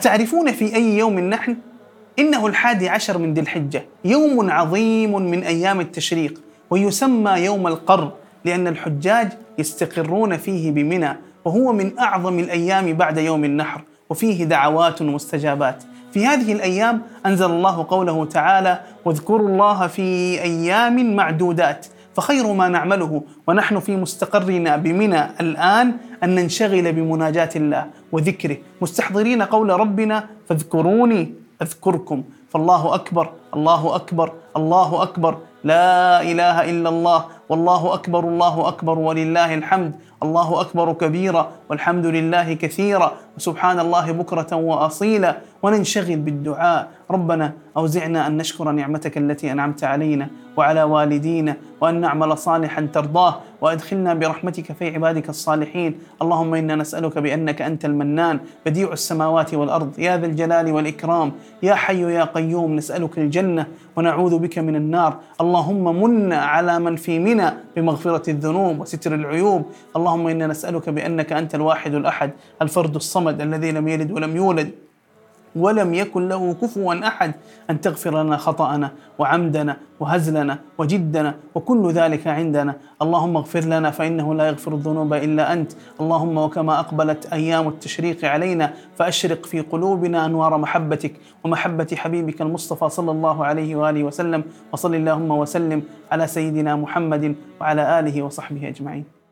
أتعرفون في أي يوم نحن؟ إنه 11 من ذي الحجة، يوم عظيم من أيام التشريق، ويسمى يوم القر لأن الحجاج يستقرون فيه بمنى، وهو من أعظم الأيام بعد يوم النحر، وفيه دعوات مستجابات. في هذه الأيام أنزل الله قوله تعالى: واذكروا الله في أيام معدودات. فخير ما نعمله ونحن في مستقرنا بمنى الآن أن ننشغل بمناجاة الله وذكره، مستحضرين قول ربنا: فاذكروني أذكركم. فالله أكبر، الله أكبر، الله أكبر، لا إله إلا الله، والله أكبر، الله أكبر، ولله الحمد. الله أكبر كبيرا، والحمد لله كثيرا، وسبحان الله بكرة وأصيلا. وننشغل بالدعاء: ربنا أوزعنا أن نشكر نعمتك التي أنعمت علينا وعلى والدينا، وأن نعمل صالحا ترضاه، وأدخلنا برحمتك في عبادك الصالحين. اللهم إنا نسألك بأنك أنت المنان بديع السماوات والأرض يا ذا الجلال والإكرام، يا حي يا قيوم، نسألك الجنة ونعوذ بك من النار. اللهم من على من في منى بمغفرة الذنوب وستر العيوب. اللهم إنا نسألك بأنك أنت الواحد الأحد الفرد الصمد الذي لم يلد ولم يولد ولم يكن له كفوا أحد، أن تغفر لنا خطأنا وعمدنا وهزلنا وجدنا وكل ذلك عندنا. اللهم اغفر لنا فإنه لا يغفر الذنوب إلا أنت. اللهم وكما أقبلت أيام التشريق علينا فأشرق في قلوبنا أنوار محبتك ومحبة حبيبك المصطفى صلى الله عليه وآله وسلم. وصل اللهم وسلم على سيدنا محمد وعلى آله وصحبه أجمعين.